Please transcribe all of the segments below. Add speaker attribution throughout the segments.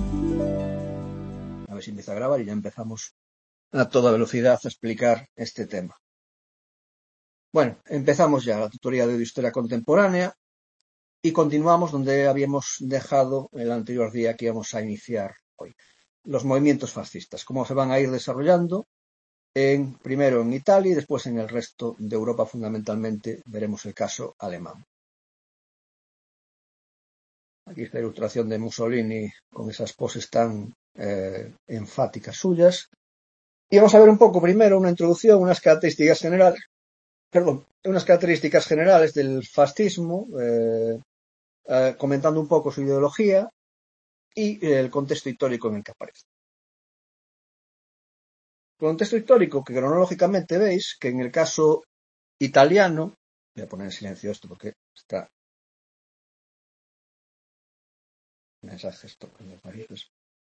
Speaker 1: A ver si empieza a grabar y ya empezamos a toda velocidad a explicar este tema. Bueno, empezamos ya la tutoría de Historia Contemporánea y continuamos donde habíamos dejado el anterior día que íbamos a iniciar hoy. Los movimientos fascistas, cómo se van a ir desarrollando primero en Italia y después en el resto de Europa, fundamentalmente veremos el caso alemán. Aquí está la ilustración de Mussolini con esas poses tan enfáticas suyas. Y vamos a ver un poco primero una introducción, unas características generales del fascismo, comentando un poco su ideología y el contexto histórico en el que aparece. Contexto histórico que cronológicamente veis que en el caso italiano, voy a poner en silencio esto porque está mensaje esto en los narices.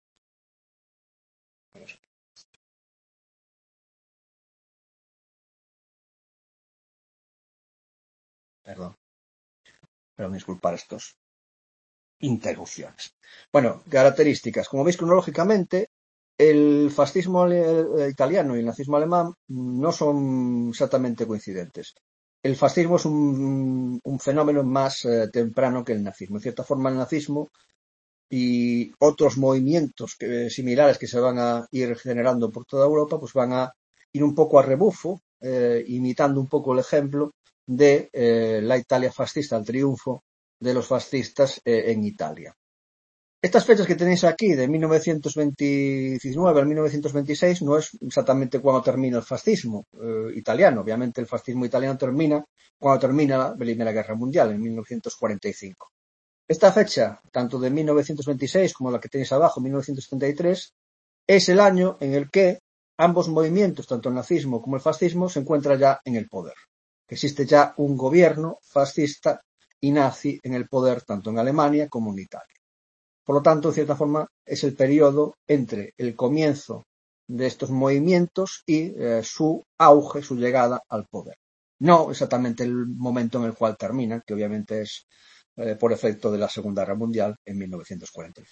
Speaker 1: Perdón, disculpar estos interrupciones. Bueno, características. Como veis cronológicamente, el fascismo italiano y el nazismo alemán no son exactamente coincidentes. El fascismo es un fenómeno más temprano que el nazismo. En cierta forma, el nazismo y otros movimientos similares que se van a ir generando por toda Europa, pues van a ir un poco a rebufo, imitando un poco el ejemplo de la Italia fascista, el triunfo de los fascistas en Italia. Estas fechas que tenéis aquí, de 1929 al 1926, no es exactamente cuando termina el fascismo italiano. Obviamente el fascismo italiano termina cuando termina la Primera Guerra Mundial, en 1945. Esta fecha, tanto de 1926 como la que tenéis abajo, 1973, es el año en el que ambos movimientos, tanto el nazismo como el fascismo, se encuentran ya en el poder. Existe ya un gobierno fascista y nazi en el poder tanto en Alemania como en Italia. Por lo tanto, en cierta forma, es el periodo entre el comienzo de estos movimientos y su auge, su llegada al poder. No exactamente el momento en el cual termina, que obviamente es por efecto de la Segunda Guerra Mundial en 1945.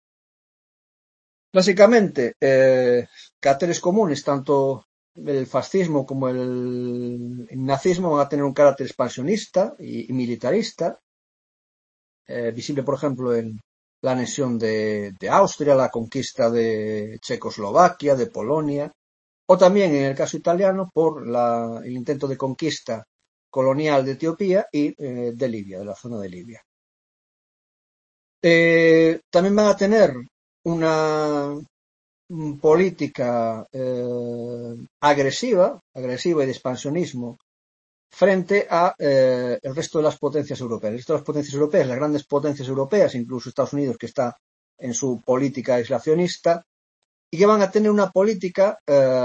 Speaker 1: Básicamente, caracteres comunes, tanto el fascismo como el nazismo van a tener un carácter expansionista y militarista, visible, por ejemplo, en la anexión de Austria, la conquista de Checoslovaquia, de Polonia, o también en el caso italiano por el intento de conquista colonial de Etiopía y de Libia, de la zona de Libia. También van a tener una política agresiva y de expansionismo frente a el resto de las potencias europeas. El resto de las potencias europeas, las grandes potencias europeas, incluso Estados Unidos, que está en su política aislacionista, y que van a tener una política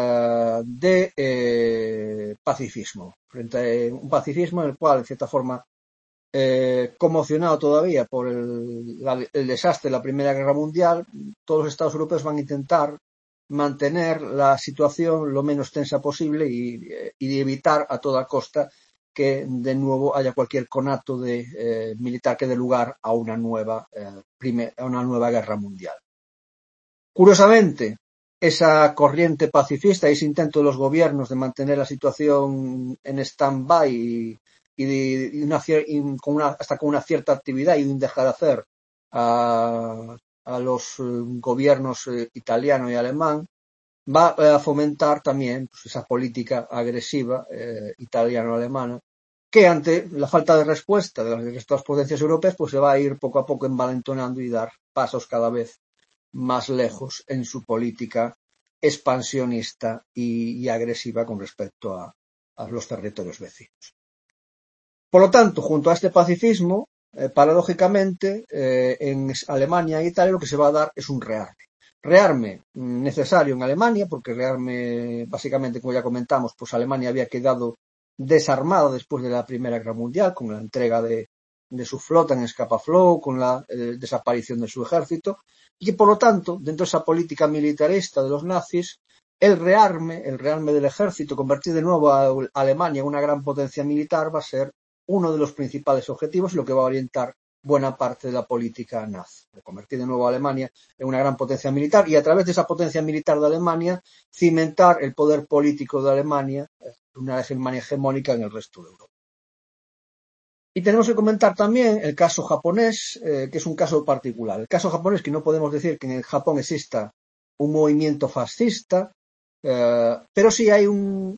Speaker 1: de pacifismo, frente a un pacifismo en el cual, en cierta forma, conmocionado todavía por el desastre de la Primera Guerra Mundial, todos los Estados europeos van a intentar mantener la situación lo menos tensa posible y evitar a toda costa que de nuevo haya cualquier conato de militar que dé lugar a una nueva guerra mundial. Curiosamente, esa corriente pacifista y ese intento de los gobiernos de mantener la situación en stand-by hasta con una cierta actividad y un dejar de hacer a los gobiernos italiano y alemán, va a fomentar también pues, esa política agresiva italiano-alemana, que ante la falta de respuesta de las potencias europeas, pues se va a ir poco a poco envalentonando y dar pasos cada vez más lejos en su política expansionista y agresiva con respecto a los territorios vecinos. Por lo tanto, junto a este pacifismo, paradójicamente, en Alemania e Italia lo que se va a dar es un rearme. Rearme necesario en Alemania, porque rearme, básicamente, como ya comentamos, pues Alemania había quedado desarmada después de la Primera Guerra Mundial, con la entrega de su flota en Scapa Flow, con la desaparición de su ejército, y que, por lo tanto, dentro de esa política militarista de los nazis, el rearme del ejército, convertir de nuevo a Alemania en una gran potencia militar, va a ser uno de los principales objetivos y lo que va a orientar buena parte de la política nazi, de convertir de nuevo a Alemania en una gran potencia militar y a través de esa potencia militar de Alemania cimentar el poder político de Alemania, una Alemania hegemónica en el resto de Europa. Y tenemos que comentar también el caso japonés, que es un caso particular. El caso japonés, que no podemos decir que en el Japón exista un movimiento fascista, pero sí hay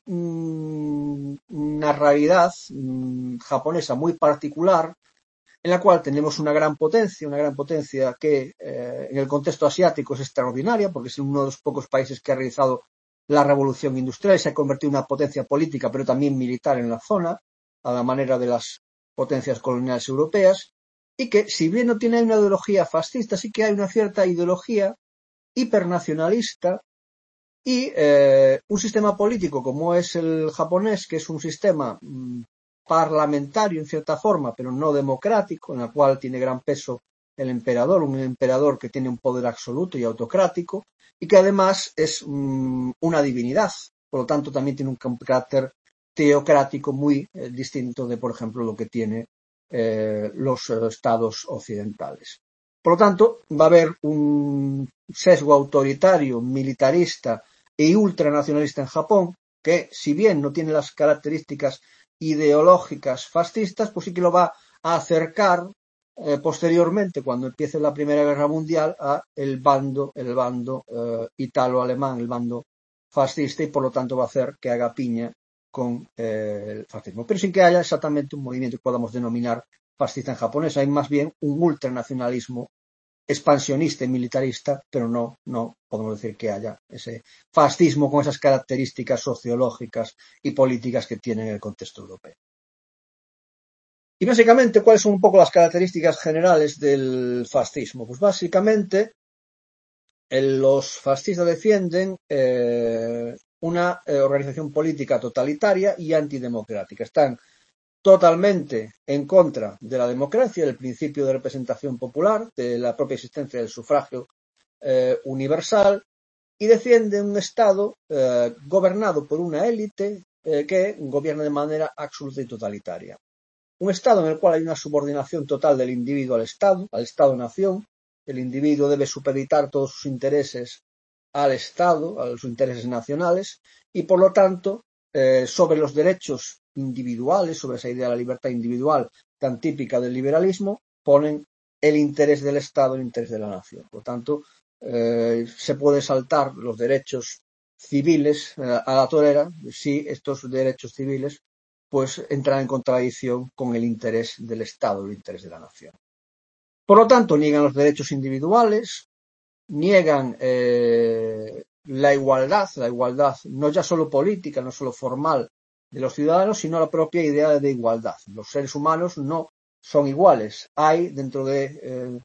Speaker 1: una realidad japonesa muy particular, en la cual tenemos una gran potencia que en el contexto asiático es extraordinaria, porque es uno de los pocos países que ha realizado la revolución industrial y se ha convertido en una potencia política, pero también militar en la zona, a la manera de las potencias coloniales europeas, y que si bien no tiene una ideología fascista, sí que hay una cierta ideología hipernacionalista y un sistema político como es el japonés, que es un sistema parlamentario en cierta forma, pero no democrático, en el cual tiene gran peso el emperador, un emperador que tiene un poder absoluto y autocrático, y que además es una divinidad, por lo tanto también tiene un carácter teocrático muy distinto de, por ejemplo, lo que tiene los estados occidentales. Por lo tanto, va a haber un sesgo autoritario, militarista e ultranacionalista en Japón, que si bien no tiene las características ideológicas fascistas, pues sí que lo va a acercar posteriormente, cuando empiece la Primera Guerra Mundial, a el bando italo-alemán, el bando fascista, y por lo tanto va a hacer que haga piña con el fascismo, pero sin que haya exactamente un movimiento que podamos denominar fascista en japonés. Hay más bien un ultranacionalismo expansionista y militarista, pero no podemos decir que haya ese fascismo con esas características sociológicas y políticas que tiene en el contexto europeo. Y básicamente, ¿cuáles son un poco las características generales del fascismo? Pues básicamente los fascistas defienden una organización política totalitaria y antidemocrática. Están totalmente en contra de la democracia, del principio de representación popular, de la propia existencia del sufragio universal, y defiende un Estado gobernado por una élite que gobierna de manera absoluta y totalitaria. Un Estado en el cual hay una subordinación total del individuo al Estado-nación. El individuo debe supeditar todos sus intereses al Estado, a sus intereses nacionales, y por lo tanto, sobre los derechos individuales, sobre esa idea de la libertad individual tan típica del liberalismo, ponen el interés del Estado, el interés de la nación. Por lo tanto, se puede saltar los derechos civiles a la torera si estos derechos civiles pues entran en contradicción con el interés del Estado, el interés de la nación. Por lo tanto, niegan los derechos individuales, niegan la igualdad no ya solo política, no solo formal de los ciudadanos, sino la propia idea de igualdad. Los seres humanos no son iguales. Hay dentro de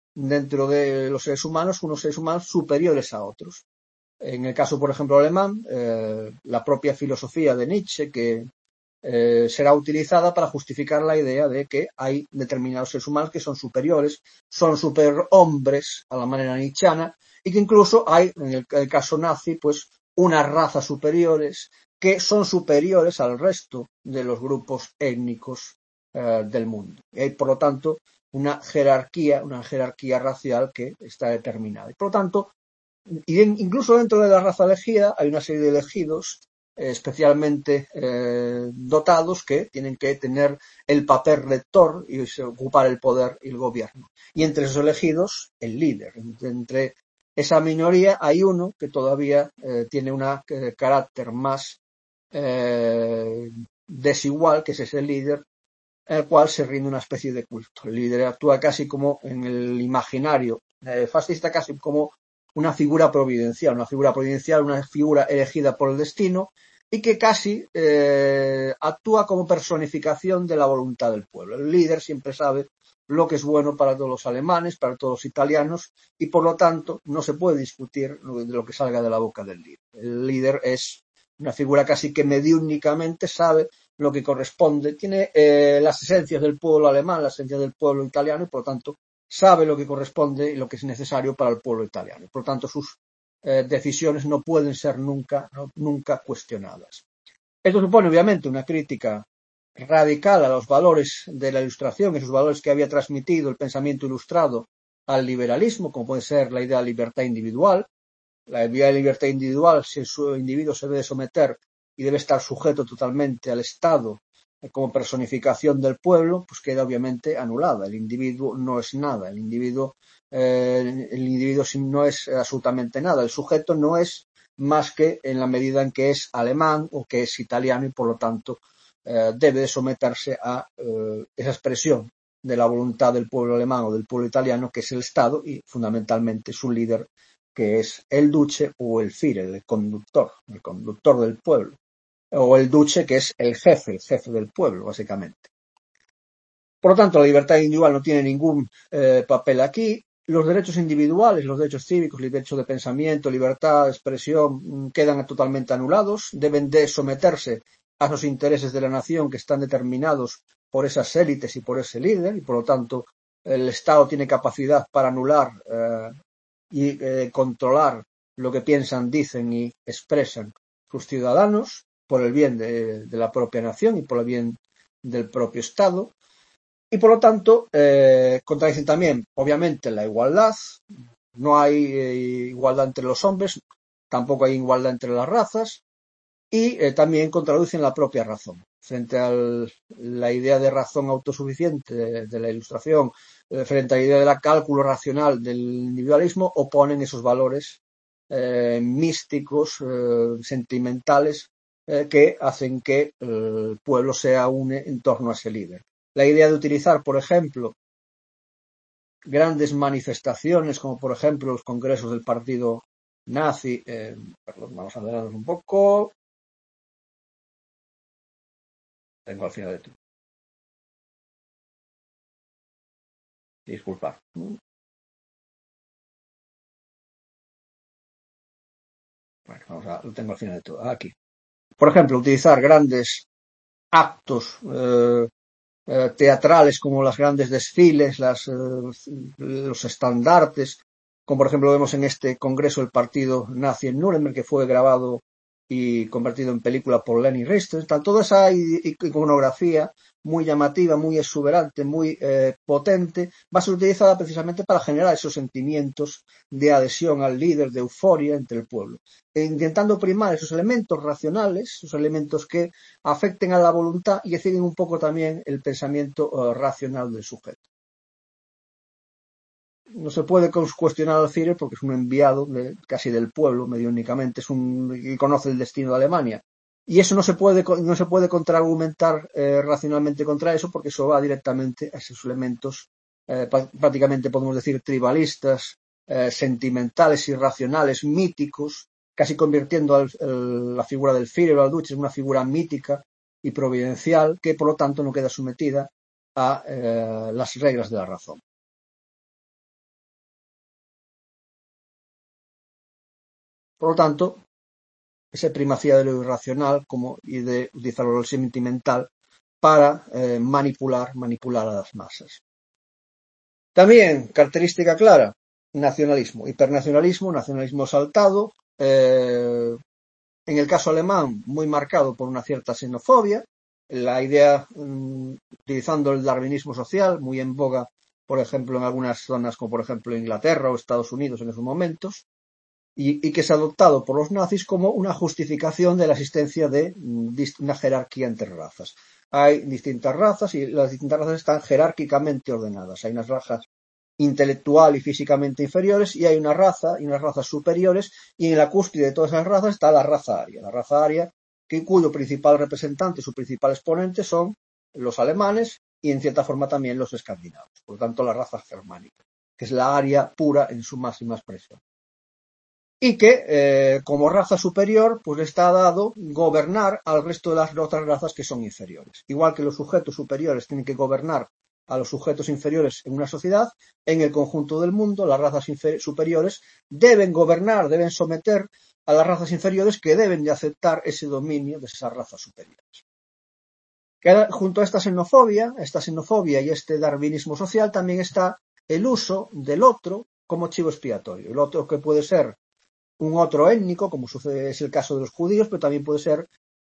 Speaker 1: los seres humanos unos seres humanos superiores a otros. En el caso, por ejemplo, alemán, la propia filosofía de Nietzsche, que será utilizada para justificar la idea de que hay determinados seres humanos que son superiores, son superhombres a la manera nietzscheana, y que incluso hay, en el caso nazi, pues unas razas superiores que son superiores al resto de los grupos étnicos del mundo. Y hay, por lo tanto, una jerarquía racial que está determinada. Y por lo tanto, incluso dentro de la raza elegida hay una serie de elegidos especialmente dotados que tienen que tener el papel rector y ocupar el poder y el gobierno. Y entre esos elegidos, el líder. Entre esa minoría hay uno que todavía tiene un carácter más desigual, que es ese líder, en el cual se rinde una especie de culto. El líder actúa casi como en el imaginario fascista, casi como una figura providencial, una figura elegida por el destino y que casi actúa como personificación de la voluntad del pueblo. El líder siempre sabe lo que es bueno para todos los alemanes, para todos los italianos, y por lo tanto no se puede discutir de lo que salga de la boca del líder. El líder es una figura casi que mediúnicamente sabe lo que corresponde, tiene las esencias del pueblo alemán, las esencias del pueblo italiano, y por lo tanto sabe lo que corresponde y lo que es necesario para el pueblo italiano. Por lo tanto, sus decisiones no pueden ser nunca cuestionadas. Esto supone, obviamente, una crítica radical a los valores de la Ilustración, esos valores que había transmitido el pensamiento ilustrado al liberalismo, como puede ser la idea de libertad individual. La idea de libertad individual, si el individuo se debe someter y debe estar sujeto totalmente al Estado como personificación del pueblo, pues queda obviamente anulada. El individuo no es nada, el individuo no es absolutamente nada, el sujeto no es más que en la medida en que es alemán o que es italiano y por lo tanto debe de someterse a esa expresión de la voluntad del pueblo alemán o del pueblo italiano, que es el Estado y fundamentalmente su líder, que es el duce o el Führer, el conductor del pueblo, o el duce, que es el jefe del pueblo, básicamente. Por lo tanto, la libertad individual no tiene ningún papel aquí. Los derechos individuales, los derechos cívicos, el derecho de pensamiento, libertad de expresión, quedan totalmente anulados. Deben de someterse a los intereses de la nación que están determinados por esas élites y por ese líder, y por lo tanto el Estado tiene capacidad para anular y controlar lo que piensan, dicen y expresan sus ciudadanos por el bien de la propia nación y por el bien del propio Estado. Y por lo tanto, contradicen también, obviamente, la igualdad. No hay igualdad entre los hombres, tampoco hay igualdad entre las razas, y también contradicen la propia razón. Frente a la idea de razón autosuficiente de la Ilustración, frente a la idea del cálculo racional del individualismo, oponen esos valores místicos, sentimentales, que hacen que el pueblo se une en torno a ese líder. La idea de utilizar, por ejemplo, grandes manifestaciones, como por ejemplo los congresos del partido nazi, perdón, vamos a adelantarnos un poco. Tengo al final de todo. Disculpa. Bueno, lo tengo al final de todo. Aquí. Por ejemplo, utilizar grandes actos teatrales como los grandes desfiles, los estandartes, como por ejemplo vemos en este congreso del partido nazi en Nuremberg, que fue grabado y convertido en película por Leni Riefenstahl. Toda esa iconografía muy llamativa, muy exuberante, muy potente, va a ser utilizada precisamente para generar esos sentimientos de adhesión al líder, de euforia entre el pueblo, intentando primar esos elementos racionales, esos elementos que afecten a la voluntad y deciden un poco también el pensamiento racional del sujeto. No se puede cuestionar al Führer porque es un enviado casi del pueblo, medio únicamente, y conoce el destino de Alemania. Y eso no se puede contraargumentar racionalmente contra eso, porque eso va directamente a esos elementos, prácticamente podemos decir tribalistas, sentimentales, irracionales, míticos, casi convirtiendo la figura del Führer o al Duce en una figura mítica y providencial, que por lo tanto no queda sometida a las reglas de la razón. Por lo tanto, esa primacía de lo irracional y de utilizar lo sentimental para manipular a las masas. También, característica clara, nacionalismo, hipernacionalismo, nacionalismo exaltado, en el caso alemán, muy marcado por una cierta xenofobia, la idea, utilizando el darwinismo social, muy en boga, por ejemplo, en algunas zonas como por ejemplo Inglaterra o Estados Unidos en esos momentos, y que es adoptado por los nazis como una justificación de la existencia de una jerarquía entre razas. Hay distintas razas y las distintas razas están jerárquicamente ordenadas. Hay unas razas intelectual y físicamente inferiores y hay una raza y unas razas superiores, y en la cúspide de todas esas razas está la raza aria, cuyo principal representante, su principal exponente son los alemanes y en cierta forma también los escandinavos, por lo tanto la raza germánica, que es la aria pura en su máxima expresión. Y que como raza superior pues está dado gobernar al resto de las otras razas que son inferiores. Igual que los sujetos superiores tienen que gobernar a los sujetos inferiores en una sociedad, en el conjunto del mundo las razas superiores deben gobernar, deben someter a las razas inferiores, que deben de aceptar ese dominio de esas razas superiores. Junto a esta xenofobia y este darwinismo social también está el uso del otro como chivo expiatorio. El otro que puede ser un otro étnico, como es el caso de los judíos, pero también puede ser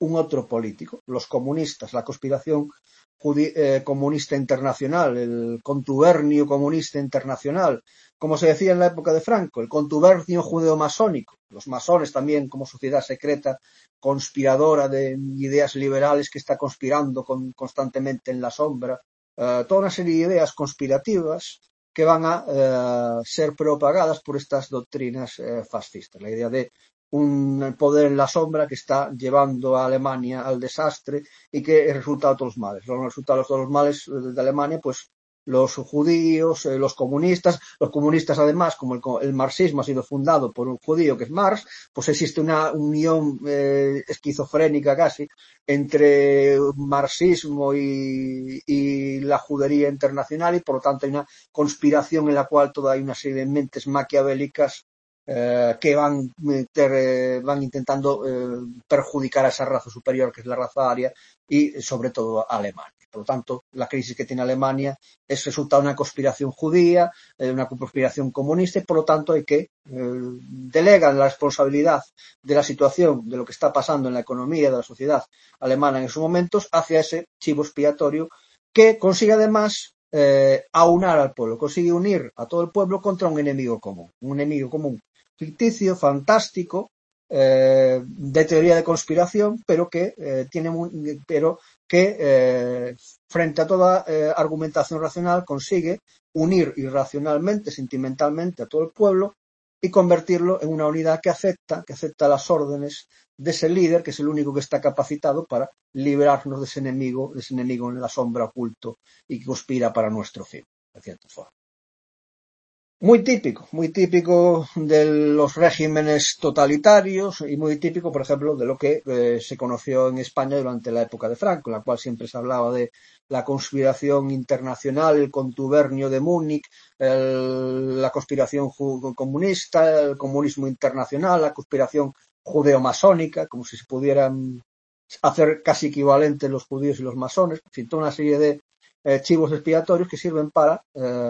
Speaker 1: un otro político. Los comunistas, la conspiración comunista internacional, el contubernio comunista internacional, como se decía en la época de Franco, el contubernio judeo-masónico, los masones también como sociedad secreta conspiradora de ideas liberales que está conspirando constantemente en la sombra, toda una serie de ideas conspirativas que van a ser propagadas por estas doctrinas fascistas. La idea de un poder en la sombra que está llevando a Alemania al desastre y que es resultado de todos los males. Los resultados de todos los males de Alemania, pues los judíos, los comunistas además, como el marxismo ha sido fundado por un judío que es Marx, pues existe una unión esquizofrénica casi entre marxismo y la judería internacional, y por lo tanto hay una conspiración en la cual toda hay una serie de mentes maquiavélicas que van intentando perjudicar a esa raza superior que es la raza aria y sobre todo a Alemania. Por lo tanto, la crisis que tiene Alemania es resultado de una conspiración judía, de una conspiración comunista, y por lo tanto hay que delegan la responsabilidad de la situación, de lo que está pasando en la economía de la sociedad alemana en esos momentos, hacia ese chivo expiatorio que consigue además aunar al pueblo, consigue unir a todo el pueblo contra un enemigo común ficticio, fantástico, de teoría de conspiración, pero que frente a toda argumentación racional consigue unir irracionalmente, sentimentalmente a todo el pueblo y convertirlo en una unidad que acepta las órdenes de ese líder, que es el único que está capacitado para liberarnos de ese enemigo en la sombra oculto y que conspira para nuestro fin, de cierta forma. Muy típico de los regímenes totalitarios y muy típico, por ejemplo, de lo que se conoció en España durante la época de Franco, en la cual siempre se hablaba de la conspiración internacional, el contubernio de Múnich, la conspiración comunista, el comunismo internacional, la conspiración judeo-masónica, como si se pudieran hacer casi equivalentes los judíos y los masones, en fin, toda una serie de chivos expiatorios que sirven para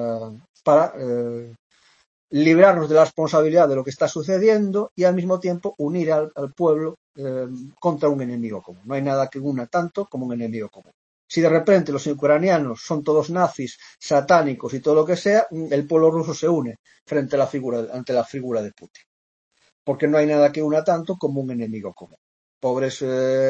Speaker 1: librarnos de la responsabilidad de lo que está sucediendo y al mismo tiempo unir al pueblo contra un enemigo común. No hay nada que una tanto como un enemigo común. Si de repente los ucranianos son todos nazis, satánicos y todo lo que sea, el pueblo ruso se une ante la figura de Putin. Porque no hay nada que una tanto como un enemigo común. Pobres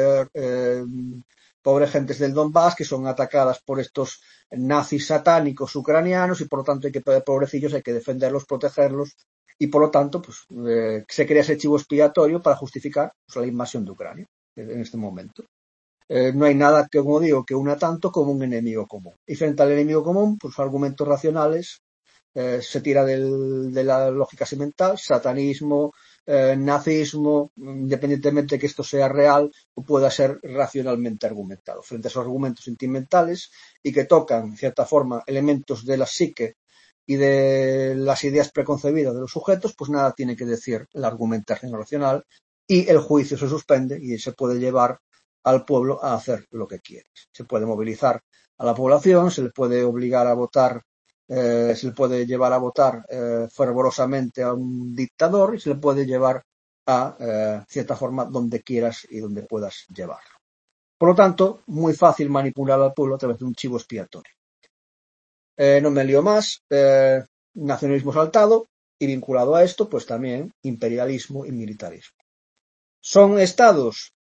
Speaker 1: gentes del Donbass que son atacadas por estos nazis satánicos ucranianos y por lo tanto pobrecillos hay que defenderlos, protegerlos y por lo tanto pues se crea ese chivo expiatorio para justificar pues, la invasión de Ucrania en este momento. No hay nada que, como digo, que una tanto como un enemigo común. Y frente al enemigo común, pues argumentos racionales, se tira de la lógica semental, satanismo, nazismo, independientemente de que esto sea real o pueda ser racionalmente argumentado. Frente a esos argumentos sentimentales y que tocan, en cierta forma, elementos de la psique y de las ideas preconcebidas de los sujetos, pues nada tiene que decir la argumentación racional y el juicio se suspende y se puede llevar al pueblo a hacer lo que quiere. Se puede movilizar a la población, se le puede obligar a votar, se le puede llevar a votar fervorosamente a un dictador y se le puede llevar a cierta forma donde quieras y donde puedas llevarlo. Por lo tanto, muy fácil manipular al pueblo a través de un chivo expiatorio. No me lío más, nacionalismo saltado y vinculado a esto, pues también imperialismo y militarismo. Son estados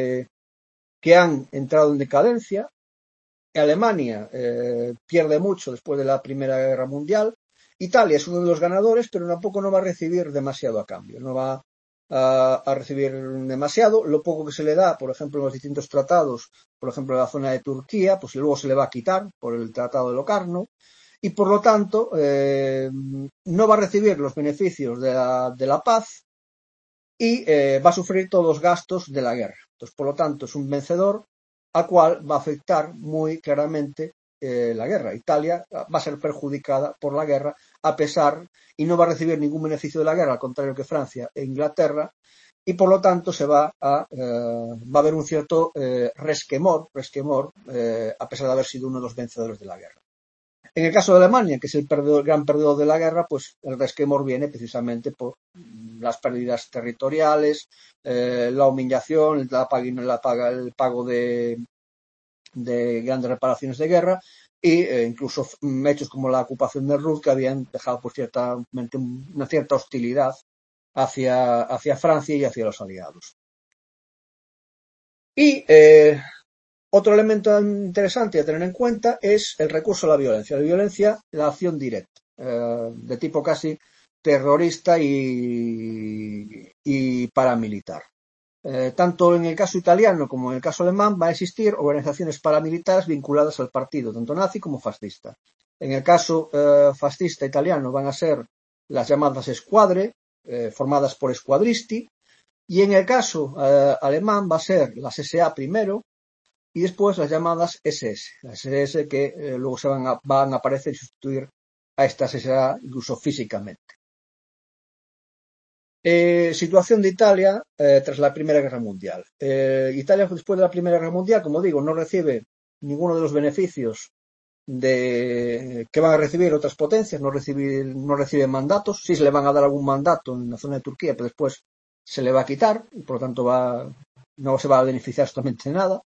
Speaker 1: que han entrado en decadencia. Alemania pierde mucho después de la Primera Guerra Mundial. Italia es uno de los ganadores, pero tampoco no va a recibir demasiado a cambio. No va a recibir demasiado. Lo poco que se le da, por ejemplo, en los distintos tratados, por ejemplo, en la zona de Turquía, pues luego se le va a quitar por el Tratado de Locarno. Y por lo tanto, no va a recibir los beneficios de la paz y va a sufrir todos los gastos de la guerra. Entonces, por lo tanto, es un vencedor al cual va a afectar muy claramente la guerra. Italia va a ser perjudicada por la guerra a pesar y no va a recibir ningún beneficio de la guerra, al contrario que Francia e Inglaterra, y por lo tanto va a haber un cierto resquemor a pesar de haber sido uno de los vencedores de la guerra. En el caso de Alemania, que es el gran perdedor de la guerra, pues el resquemor viene precisamente por las pérdidas territoriales, la humillación, el pago de grandes reparaciones de guerra e incluso hechos como la ocupación de Ruhr que habían dejado pues ciertamente una cierta hostilidad hacia Francia y hacia los aliados. Y otro elemento interesante a tener en cuenta es el recurso a la violencia, la acción directa, de tipo casi terrorista y paramilitar. Tanto en el caso italiano como en el caso alemán va a existir organizaciones paramilitares vinculadas al partido, tanto nazi como fascista. En el caso fascista italiano van a ser las llamadas escuadre, formadas por squadristi, y en el caso alemán va a ser las SA primero y después las llamadas SS, las SS que luego van a aparecer y sustituir a estas SA incluso físicamente. Situación de Italia tras la Primera Guerra Mundial. Italia, después de la Primera Guerra Mundial, como digo, no recibe ninguno de los beneficios que van a recibir otras potencias, no recibe mandatos. Sí se le van a dar algún mandato en la zona de Turquía, pero después se le va a quitar y por lo tanto no se va a beneficiar absolutamente de nada.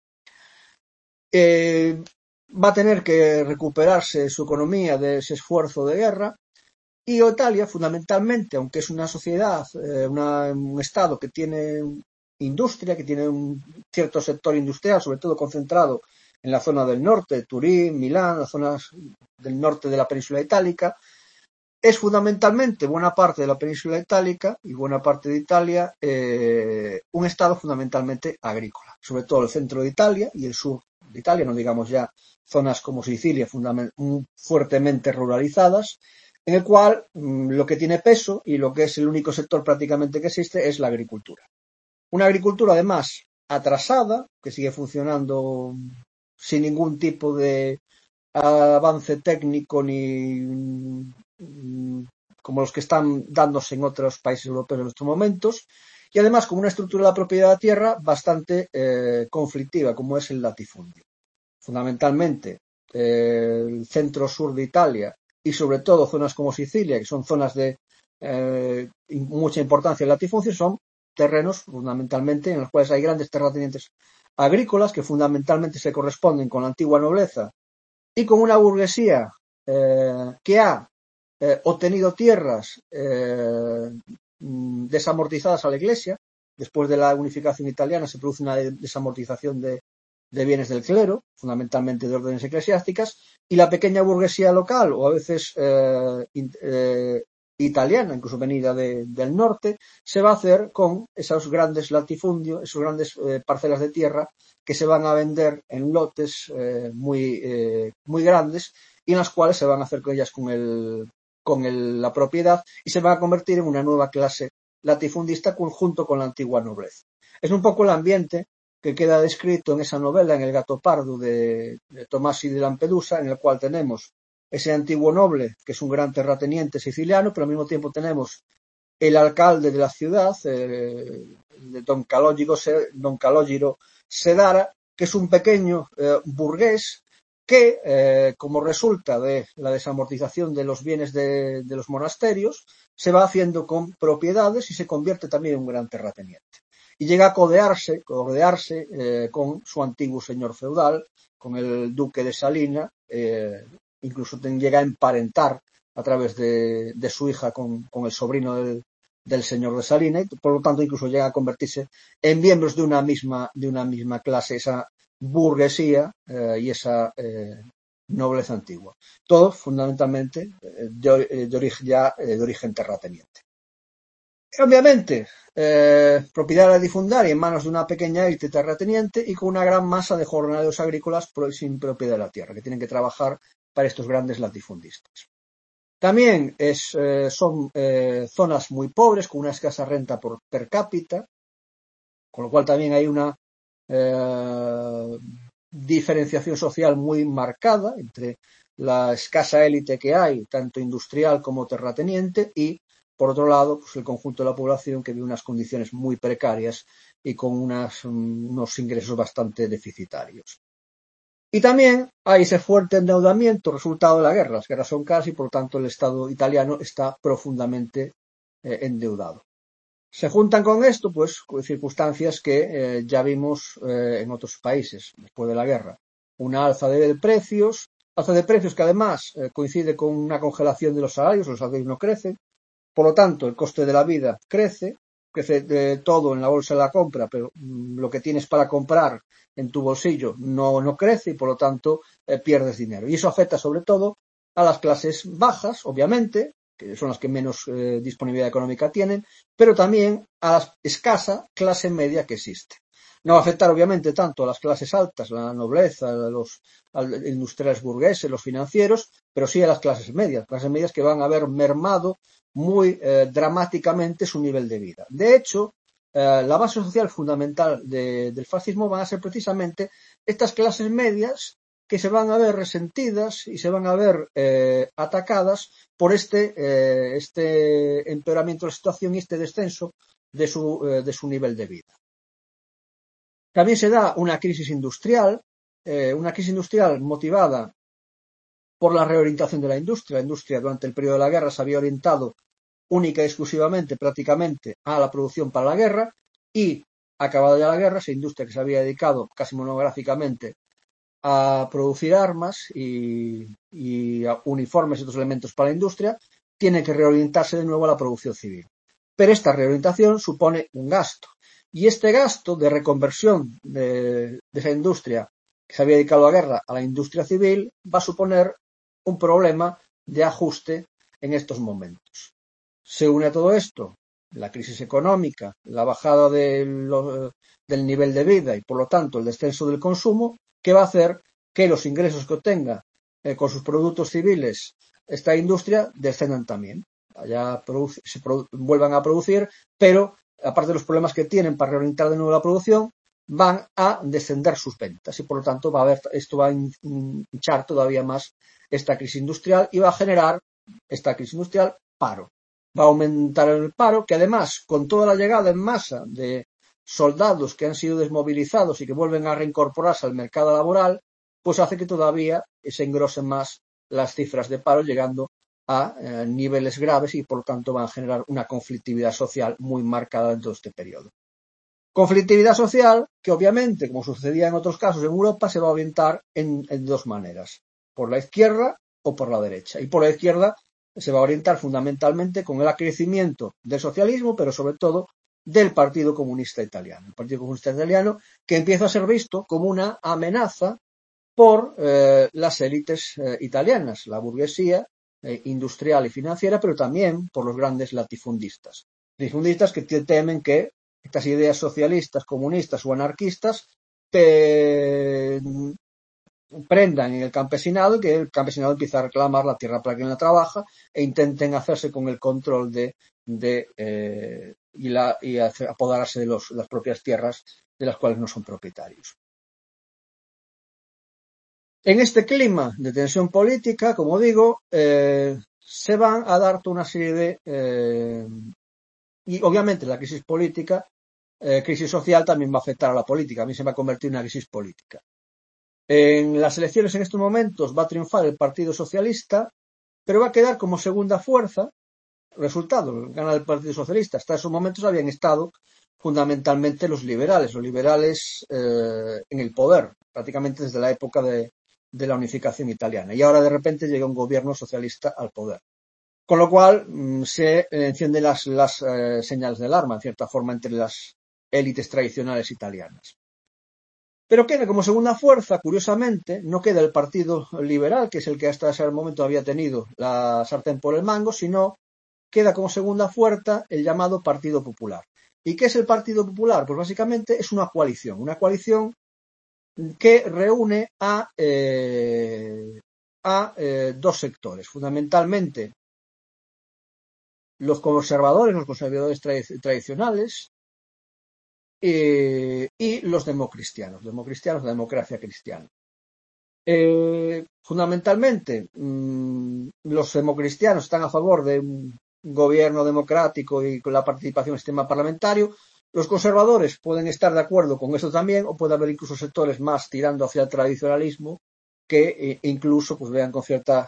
Speaker 1: Va a tener que recuperarse su economía de ese esfuerzo de guerra. Y Italia, fundamentalmente, aunque es una sociedad, un Estado que tiene industria, que tiene un cierto sector industrial, sobre todo concentrado en la zona del norte, Turín, Milán, las zonas del norte de la península itálica, es fundamentalmente buena parte de la península itálica y buena parte de Italia un Estado fundamentalmente agrícola, sobre todo el centro de Italia y el sur de Italia, no digamos ya zonas como Sicilia, fuertemente ruralizadas, en el cual lo que tiene peso y lo que es el único sector prácticamente que existe es la agricultura. Una agricultura además atrasada, que sigue funcionando sin ningún tipo de avance técnico ni como los que están dándose en otros países europeos en estos momentos, y además con una estructura de la propiedad de la tierra bastante conflictiva, como es el latifundio. Fundamentalmente, el centro-sur de Italia y sobre todo zonas como Sicilia, que son zonas de mucha importancia en latifundio, son terrenos fundamentalmente en los cuales hay grandes terratenientes agrícolas que fundamentalmente se corresponden con la antigua nobleza y con una burguesía que ha obtenido tierras desamortizadas a la Iglesia. Después de la unificación italiana se produce una desamortización de bienes del clero, fundamentalmente de órdenes eclesiásticas, y la pequeña burguesía local, o a veces italiana, incluso venida del norte, se va a hacer con esos grandes latifundios, esos grandes parcelas de tierra que se van a vender en lotes muy grandes y en las cuales se van a hacer con ellas con la propiedad y se van a convertir en una nueva clase latifundista junto con la antigua nobleza. Es un poco el ambiente que queda descrito en esa novela, en El gato pardo de Tomasi de Lampedusa, en el cual tenemos ese antiguo noble, que es un gran terrateniente siciliano, pero al mismo tiempo tenemos el alcalde de la ciudad, don Calogero Sedara, que es un pequeño burgués que, como resulta de la desamortización de los bienes de los monasterios, se va haciendo con propiedades y se convierte también en un gran terrateniente. Y llega a codearse con su antiguo señor feudal, con el duque de Salina, incluso llega a emparentar a través de su hija con el sobrino del señor de Salina, y por lo tanto incluso llega a convertirse en miembros de una misma clase, esa burguesía y esa nobleza antigua. Todos fundamentalmente de origen terrateniente. Obviamente, propiedad latifundaria en manos de una pequeña élite terrateniente y con una gran masa de jornaleros agrícolas sin propiedad de la tierra, que tienen que trabajar para estos grandes latifundistas. También son zonas muy pobres, con una escasa renta per cápita, con lo cual también hay una diferenciación social muy marcada entre la escasa élite que hay, tanto industrial como terrateniente, y por otro lado, pues el conjunto de la población que vive unas condiciones muy precarias y con unos ingresos bastante deficitarios. Y también hay ese fuerte endeudamiento resultado de la guerra. Las guerras son caras y por lo tanto el Estado italiano está profundamente endeudado. Se juntan con esto, pues, circunstancias que ya vimos en otros países después de la guerra. Una alza de precios que además coincide con una congelación de los salarios no crecen. Por lo tanto, el coste de la vida crece todo en la bolsa de la compra, pero lo que tienes para comprar en tu bolsillo no crece y por lo tanto pierdes dinero. Y eso afecta sobre todo a las clases bajas, obviamente, que son las que menos disponibilidad económica tienen, pero también a la escasa clase media que existe. No va a afectar obviamente tanto a las clases altas, la nobleza, los industriales burgueses, los financieros, pero sí a las clases medias que van a haber mermado muy dramáticamente su nivel de vida. De hecho, la base social fundamental del fascismo van a ser precisamente estas clases medias que se van a ver resentidas y se van a ver atacadas por este empeoramiento de la situación y este descenso de su nivel de vida. También se da una crisis industrial motivada por la reorientación de la industria. La industria durante el periodo de la guerra se había orientado única y exclusivamente, prácticamente, a la producción para la guerra y, acabada ya la guerra, esa industria que se había dedicado casi monográficamente a producir armas y uniformes y otros elementos para la industria, tiene que reorientarse de nuevo a la producción civil. Pero esta reorientación supone un gasto. Y este gasto de reconversión de esa industria que se había dedicado a la guerra a la industria civil va a suponer un problema de ajuste en estos momentos. Se une a todo esto la crisis económica, la bajada del nivel de vida y, por lo tanto, el descenso del consumo, que va a hacer que los ingresos que obtenga con sus productos civiles esta industria descendan también. Vuelvan a producir, pero aparte de los problemas que tienen para reorientar de nuevo la producción, van a descender sus ventas y, por lo tanto, esto va a hinchar todavía más esta crisis industrial y va a generar esta crisis industrial paro. Va a aumentar el paro, que además, con toda la llegada en masa de soldados que han sido desmovilizados y que vuelven a reincorporarse al mercado laboral, pues hace que todavía se engrosen más las cifras de paro, llegando a niveles graves y, por lo tanto, van a generar una conflictividad social muy marcada en todo este periodo. Conflictividad social que, obviamente, como sucedía en otros casos en Europa, se va a orientar en dos maneras, por la izquierda o por la derecha. Y por la izquierda se va a orientar fundamentalmente con el acrecimiento del socialismo, pero sobre todo del Partido Comunista Italiano. El Partido Comunista Italiano que empieza a ser visto como una amenaza por las élites italianas, la burguesía industrial y financiera, pero también por los grandes latifundistas. Latifundistas que temen que estas ideas socialistas, comunistas o anarquistas prendan en el campesinado y que el campesinado empiece a reclamar la tierra para quien la trabaja e intenten hacerse con el control y apoderarse de las propias tierras de las cuales no son propietarios. En este clima de tensión política, como digo, se van a dar toda una serie y obviamente la crisis política, crisis social también va a afectar a la política. A mí se va a convertir en una crisis política. En las elecciones en estos momentos va a triunfar el Partido Socialista, pero va a quedar como segunda fuerza. Resultado, gana el Partido Socialista. Hasta esos momentos habían estado fundamentalmente los liberales en el poder, prácticamente desde la época de la unificación italiana. Y ahora de repente llega un gobierno socialista al poder. Con lo cual se encienden las señales de alarma, en cierta forma, entre las élites tradicionales italianas. Pero queda como segunda fuerza, curiosamente, no queda el Partido Liberal, que es el que hasta ese momento había tenido la sartén por el mango, sino queda como segunda fuerza el llamado Partido Popular. ¿Y qué es el Partido Popular? Pues básicamente es una coalición que reúne a dos sectores, fundamentalmente los conservadores tradicionales y los democristianos, la democracia cristiana. Fundamentalmente, los democristianos están a favor de un gobierno democrático y con la participación en el sistema parlamentario. Los conservadores pueden estar de acuerdo con eso también, o puede haber incluso sectores más tirando hacia el tradicionalismo que incluso pues vean con cierta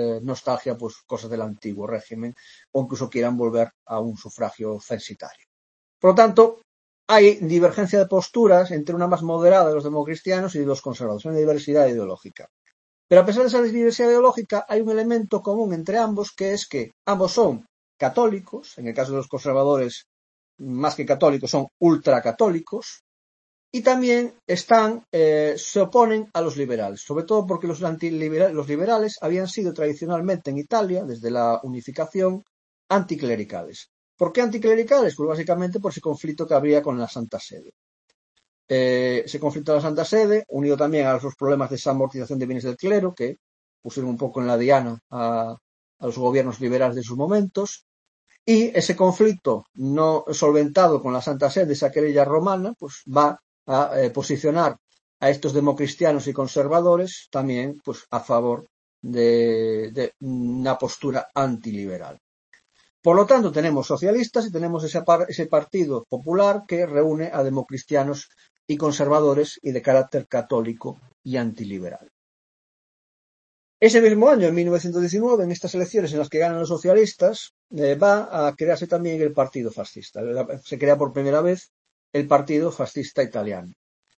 Speaker 1: nostalgia pues cosas del antiguo régimen o incluso quieran volver a un sufragio censitario. Por lo tanto, hay divergencia de posturas entre una más moderada de los democristianos y de los conservadores, una diversidad ideológica. Pero a pesar de esa diversidad ideológica, hay un elemento común entre ambos, que es que ambos son católicos, en el caso de los conservadores, más que católicos, son ultracatólicos, y también se oponen a los liberales, sobre todo porque los liberales habían sido tradicionalmente en Italia, desde la unificación, anticlericales. ¿Por qué anticlericales? Pues básicamente por ese conflicto que habría con la Santa Sede. Ese conflicto de la Santa Sede, unido también a los problemas de esa amortización de bienes del clero, que pusieron un poco en la diana a los gobiernos liberales de sus momentos, y ese conflicto no solventado con la Santa Sede, esa querella romana, pues va a posicionar a estos democristianos y conservadores también pues a favor de una postura antiliberal. Por lo tanto, tenemos socialistas y tenemos ese partido popular que reúne a democristianos y conservadores y de carácter católico y antiliberal. Ese mismo año, en 1919, en estas elecciones en las que ganan los socialistas, va a crearse también el Partido Fascista. Se crea por primera vez el Partido Fascista Italiano.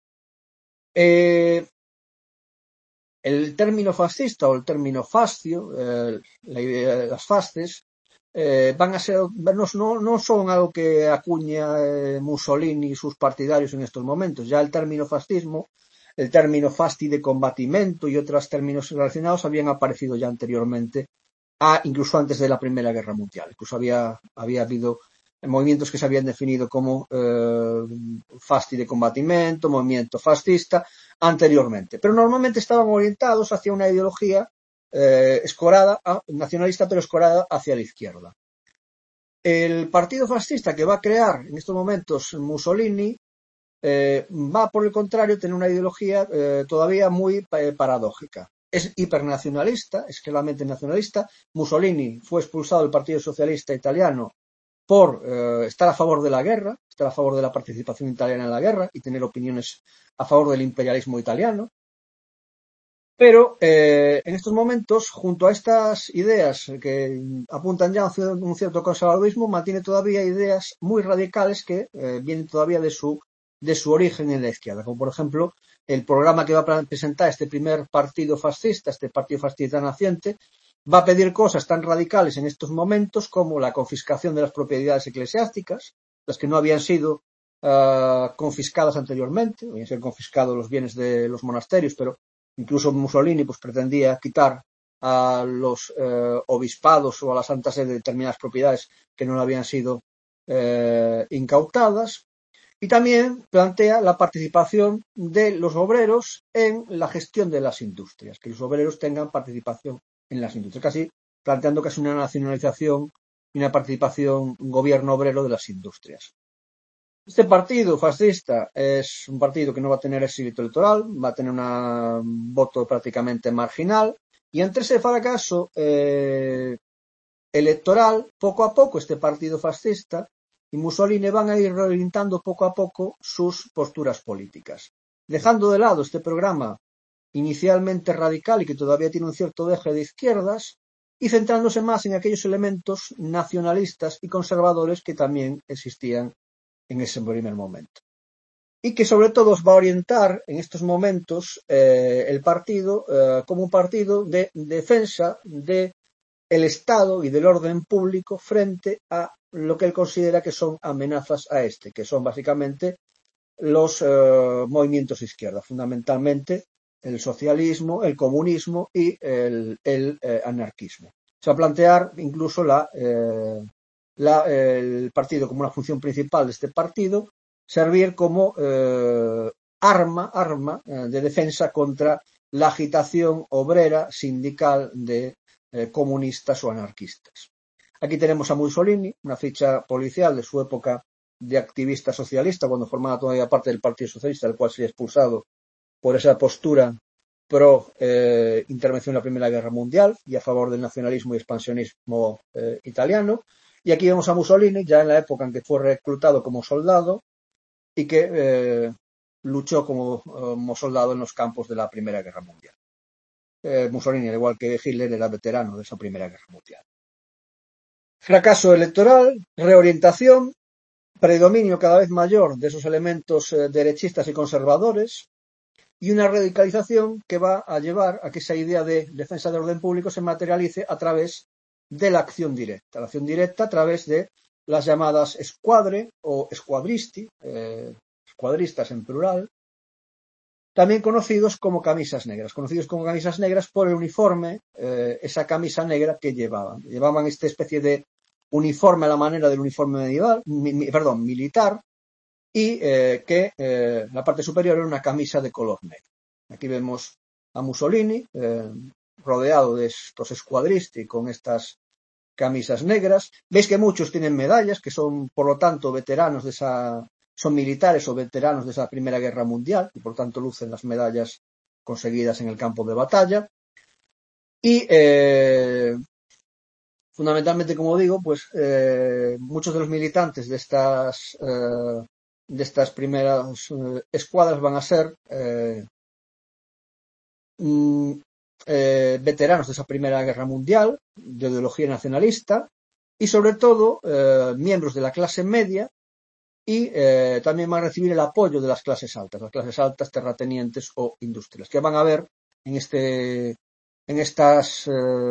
Speaker 1: El término fascista o el término fascio, las fasces, van a ser, no son algo que acuña Mussolini y sus partidarios en estos momentos. Ya el término fascismo, el término fasti de combatimiento y otros términos relacionados habían aparecido ya anteriormente, incluso antes de la Primera Guerra Mundial. Incluso había habido movimientos que se habían definido como fasti de combatimiento, movimiento fascista, anteriormente. Pero normalmente estaban orientados hacia una ideología nacionalista, pero escorada hacia la izquierda. El partido fascista que va a crear en estos momentos Mussolini va, por el contrario, a tener una ideología todavía muy paradójica. Es hipernacionalista, es claramente nacionalista. Mussolini fue expulsado del Partido Socialista Italiano por estar a favor de la guerra, estar a favor de la participación italiana en la guerra y tener opiniones a favor del imperialismo italiano. Pero en estos momentos, junto a estas ideas que apuntan ya a un cierto conservadurismo, mantiene todavía ideas muy radicales que vienen todavía de su origen en la izquierda, como por ejemplo el programa que va a presentar este primer partido fascista, este partido fascista naciente, va a pedir cosas tan radicales en estos momentos como la confiscación de las propiedades eclesiásticas, las que no habían sido confiscadas anteriormente, habían sido confiscados los bienes de los monasterios, pero incluso Mussolini pues pretendía quitar a los obispados o a la Santa Sede determinadas propiedades que no habían sido incautadas. Y también plantea la participación de los obreros en la gestión de las industrias, que los obreros tengan participación en las industrias, casi planteando casi una nacionalización y una participación, un gobierno obrero de las industrias. Este partido fascista es un partido que no va a tener éxito electoral, va a tener un voto prácticamente marginal, y entre ese fracaso electoral, poco a poco este partido fascista y Mussolini van a ir reorientando poco a poco sus posturas políticas, dejando de lado este programa inicialmente radical y que todavía tiene un cierto deje de izquierdas y centrándose más en aquellos elementos nacionalistas y conservadores que también existían en ese primer momento. Y que sobre todo va a orientar en estos momentos el partido como un partido de defensa del Estado y del orden público frente a lo que él considera que son amenazas a que son básicamente los movimientos de izquierda, fundamentalmente el socialismo, el comunismo y el anarquismo. Se va a plantear incluso el partido como una función principal de este partido, servir como arma de defensa contra la agitación obrera sindical de comunistas o anarquistas. Aquí tenemos a Mussolini, una ficha policial de su época de activista socialista, cuando formaba todavía parte del Partido Socialista, del cual se ha expulsado por esa postura pro intervención en la Primera Guerra Mundial y a favor del nacionalismo y expansionismo italiano. Y aquí vemos a Mussolini, ya en la época en que fue reclutado como soldado y que luchó como soldado en los campos de la Primera Guerra Mundial. Mussolini, al igual que Hitler, era veterano de esa Primera Guerra Mundial. Fracaso electoral, reorientación, predominio cada vez mayor de esos elementos derechistas y conservadores, y una radicalización que va a llevar a que esa idea de defensa del orden público se materialice a través de la acción directa. La acción directa a través de las llamadas escuadre o escuadristi, escuadristas en plural, también conocidos como camisas negras por el uniforme, esa camisa negra que llevaban. Llevaban esta especie de uniforme a la manera del uniforme militar, y que la parte superior era una camisa de color negro. Aquí vemos a Mussolini rodeado de estos escuadristi con estas camisas negras. Veis que muchos tienen medallas, que son, por lo tanto, veteranos de esa, son militares o veteranos de esa Primera Guerra Mundial, y por tanto lucen las medallas conseguidas en el campo de batalla. Y fundamentalmente, como digo, pues muchos de los militantes de estas primeras escuadras van a ser veteranos de esa Primera Guerra Mundial, de ideología nacionalista, y sobre todo miembros de la clase media, y también van a recibir el apoyo de las clases altas terratenientes o industriales, que van a ver en estas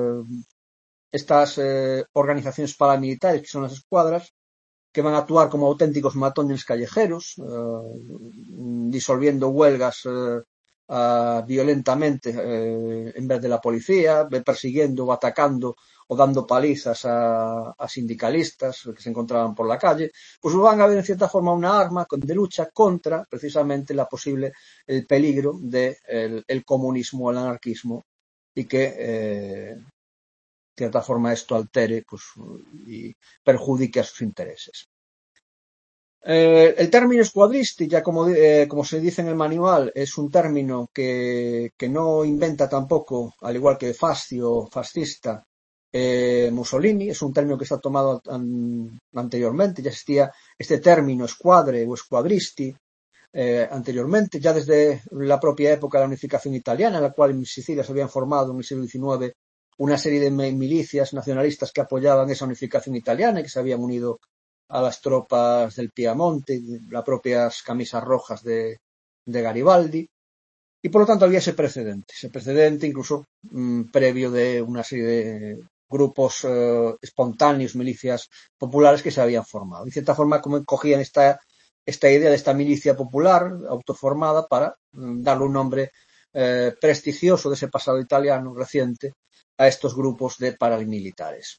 Speaker 1: organizaciones paramilitares, que son las escuadras, que van a actuar como auténticos matones callejeros, disolviendo huelgas violentamente en vez de la policía, persiguiendo o atacando o dando palizas a sindicalistas que se encontraban por la calle. Pues van a ver en cierta forma una arma de lucha contra precisamente el peligro del comunismo o el anarquismo, y que de cierta forma esto altere y perjudique a sus intereses. El término escuadristi, ya como se dice en el manual, es un término que no inventa tampoco, al igual que fascista, Mussolini. Es un término que se ha tomado anteriormente. Ya existía este término escuadre o escuadristi anteriormente, ya desde la propia época de la unificación italiana, en la cual en Sicilia se habían formado en el siglo XIX una serie de milicias nacionalistas que apoyaban esa unificación italiana y que se habían unido a las tropas del Piamonte, las propias camisas rojas de Garibaldi, y por lo tanto había ese precedente incluso previo de una serie de grupos espontáneos, milicias populares que se habían formado. De cierta forma, como cogían esta idea de esta milicia popular autoformada para darle un nombre prestigioso de ese pasado italiano reciente a estos grupos de paramilitares.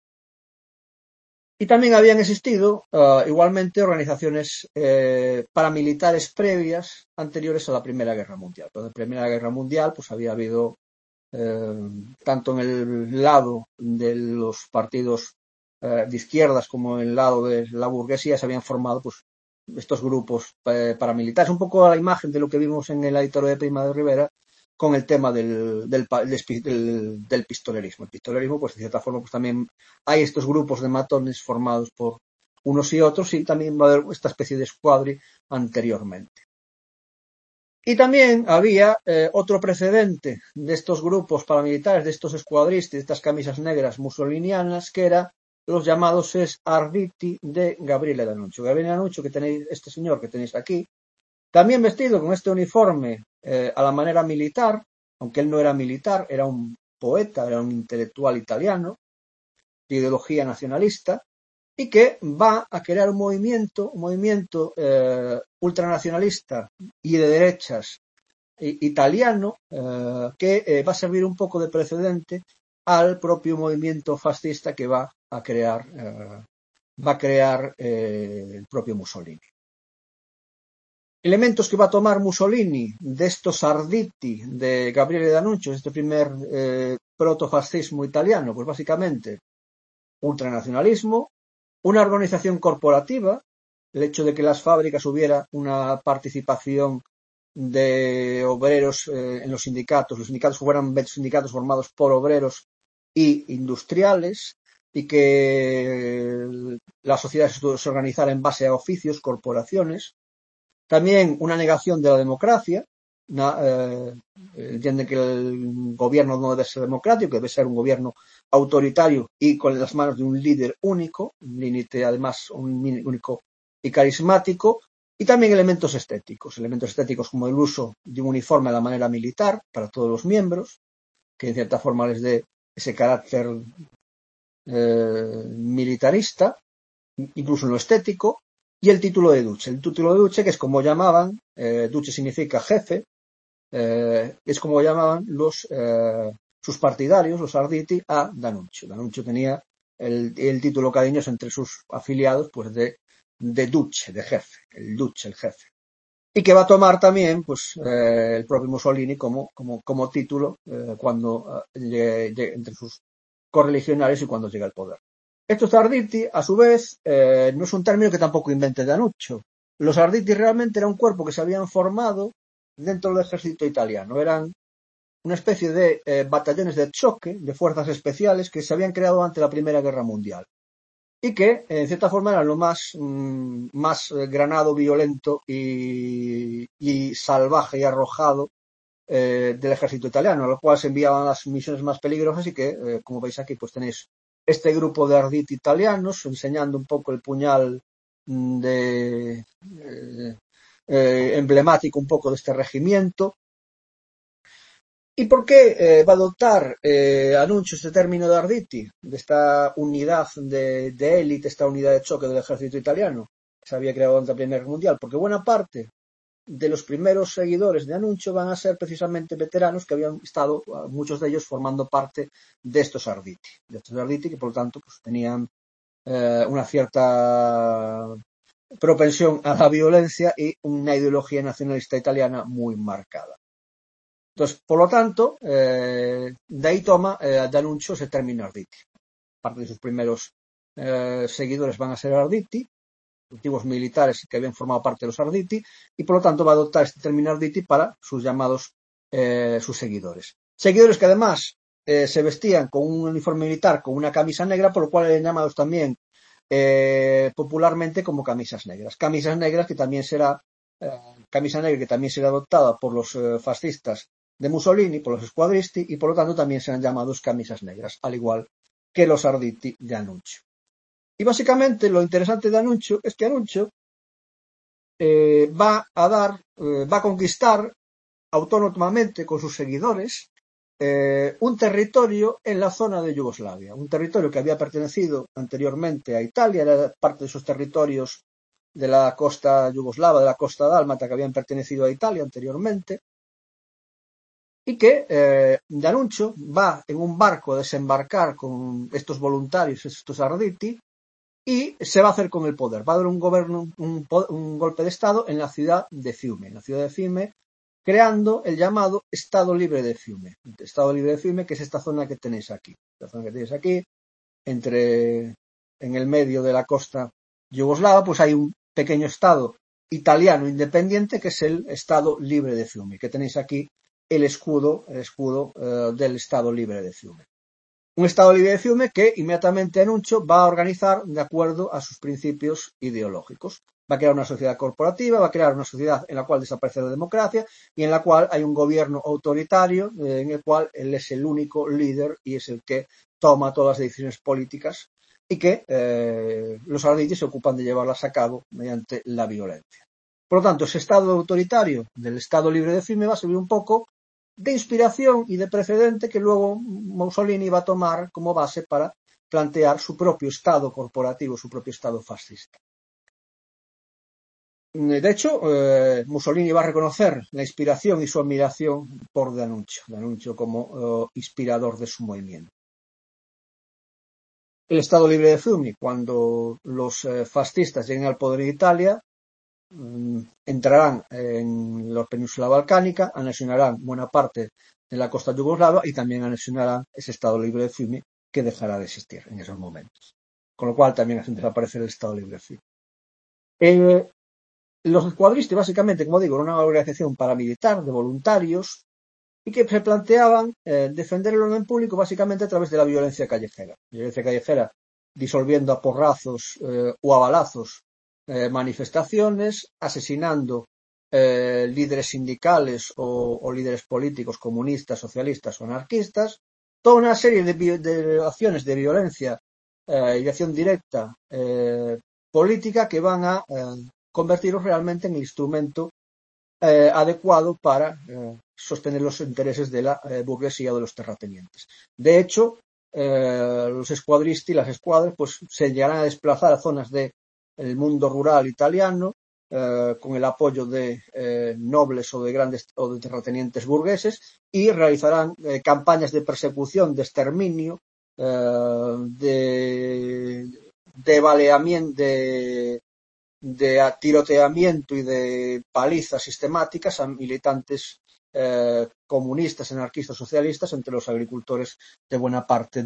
Speaker 1: Y también habían existido igualmente organizaciones paramilitares previas anteriores a la Primera Guerra Mundial. Pero en la Primera Guerra Mundial pues había habido, tanto en el lado de los partidos de izquierdas como en el lado de la burguesía, se habían formado pues estos grupos paramilitares, un poco a la imagen de lo que vimos en el editorial de Prima de Rivera con el tema del pistolerismo. El pistolerismo, pues de cierta forma, pues también hay estos grupos de matones formados por unos y otros, y también va a haber esta especie de escuadri anteriormente. Y también había otro precedente de estos grupos paramilitares, de estos escuadristas, de estas camisas negras mussolinianas, que era los llamados Arditi de Gabriele D'Annunzio. Gabriele D'Annunzio, este señor que tenéis aquí, también vestido con este uniforme a la manera militar, aunque él no era militar, era un poeta, era un intelectual italiano de ideología nacionalista, y que va a crear un movimiento ultranacionalista y de derechas italiano que va a servir un poco de precedente al propio movimiento fascista que va a crear el propio Mussolini. Elementos que va a tomar Mussolini de estos Arditi de Gabriele D'Annunzio, este primer protofascismo italiano, pues básicamente ultranacionalismo, una organización corporativa, el hecho de que en las fábricas hubiera una participación de obreros en los sindicatos fueran sindicatos formados por obreros y industriales, y que la sociedad se organizara en base a oficios, corporaciones. También una negación de la democracia. Entienden que el gobierno no debe ser democrático, debe ser un gobierno autoritario y con las manos de un líder único, un único y carismático, y también elementos estéticos como el uso de un uniforme a la manera militar para todos los miembros, que en cierta forma les dé ese carácter militarista, incluso en lo estético, y el título de duce. El título de duce, que es como llamaban, duce significa jefe, es como llamaban sus partidarios, los Arditi, a D'Annunzio. D'Annunzio tenía el título cariñoso entre sus afiliados, pues de duce, de jefe, el duce, el jefe. Y que va a tomar también, pues, el propio Mussolini como título cuando llegue entre sus correligionarios y cuando llega al poder. Estos Arditi, a su vez, no es un término que tampoco invente D'Annunzio. Los Arditi realmente era un cuerpo que se habían formado dentro del ejército italiano. Eran una especie de batallones de choque, de fuerzas especiales que se habían creado ante la Primera Guerra Mundial. Y que, en cierta forma, eran lo más granado, violento y salvaje y arrojado del ejército italiano, a lo cual se enviaban las misiones más peligrosas y que, como veis aquí, pues tenéis este grupo de arditi italianos enseñando un poco el puñal emblemático un poco de este regimiento. ¿Y por qué va a adoptar Annunzio este término de arditi, de esta unidad de élite, esta unidad de choque del ejército italiano que se había creado durante la Primera Guerra Mundial? Porque buena parte de los primeros seguidores de Annunzio van a ser precisamente veteranos que habían estado, muchos de ellos, formando parte de estos arditi, que por lo tanto pues, tenían una cierta propensión a la violencia y una ideología nacionalista italiana muy marcada. Entonces, por lo tanto, de ahí toma D'Annunzio ese término arditi. Parte de sus primeros seguidores van a ser arditi, antiguos militares que habían formado parte de los arditi, y por lo tanto va a adoptar este término arditi para sus llamados, sus seguidores. Seguidores que además se vestían con un uniforme militar, con una camisa negra, por lo cual eran llamados también popularmente como camisas negras. Camisas negras que también será, camisa negra que también será adoptada por los fascistas de Mussolini, por los squadristi, y por lo tanto también serán llamados camisas negras, al igual que los arditi de Annunzio. Y básicamente lo interesante de Annunzio es que Annunzio va a conquistar autónomamente con sus seguidores un territorio en la zona de Yugoslavia, un territorio que había pertenecido anteriormente a Italia, era parte de esos territorios de la costa yugoslava, de la costa dálmata, que habían pertenecido a Italia anteriormente, y que D'Annunzio va en un barco a desembarcar con estos voluntarios, estos arditi, y se va a hacer con el poder. Va a dar un golpe de Estado en la ciudad de Fiume, creando el llamado Estado Libre de Fiume. Estado Libre de Fiume, que es esta zona que tenéis aquí. La zona que tenéis aquí, en el medio de la costa yugoslava, pues hay un pequeño estado italiano independiente que es el Estado Libre de Fiume, que tenéis aquí el escudo del Estado Libre de Fiume. Un Estado libre de Fiume que inmediatamente Annunzio va a organizar de acuerdo a sus principios ideológicos. Va a crear una sociedad corporativa, va a crear una sociedad en la cual desaparece la democracia y en la cual hay un gobierno autoritario en el cual él es el único líder y es el que toma todas las decisiones políticas y que los arditi se ocupan de llevarlas a cabo mediante la violencia. Por lo tanto, ese Estado autoritario del Estado libre de Fiume va a servir un poco de inspiración y de precedente que luego Mussolini va a tomar como base para plantear su propio Estado corporativo, su propio Estado fascista. De hecho, Mussolini va a reconocer la inspiración y su admiración por D'Annunzio como inspirador de su movimiento. El Estado libre de Fiume, cuando los fascistas lleguen al poder en Italia, entrarán en la península balcánica, anexionarán buena parte de la costa yugoslava y también anexionarán ese Estado libre de Fiume que dejará de existir en esos momentos. Con lo cual también hacen desaparecer el Estado libre de Fiume. Los escuadristas, básicamente, como digo, era una organización paramilitar de voluntarios y que se planteaban defender el orden público básicamente a través de la violencia callejera. Violencia callejera disolviendo a porrazos o a balazos manifestaciones, asesinando líderes sindicales o líderes políticos comunistas, socialistas o anarquistas, toda una serie de acciones de violencia y de acción directa política que van a convertirlos realmente en el instrumento adecuado para sostener los intereses de la burguesía o de los terratenientes. De hecho, los escuadristi y las escuadras pues se llegarán a desplazar a zonas del mundo rural italiano con el apoyo de nobles o de grandes o de terratenientes burgueses y realizarán campañas de persecución, de exterminio, de baleamiento, de tiroteamiento y de palizas sistemáticas a militantes comunistas, anarquistas, socialistas entre los agricultores de buena parte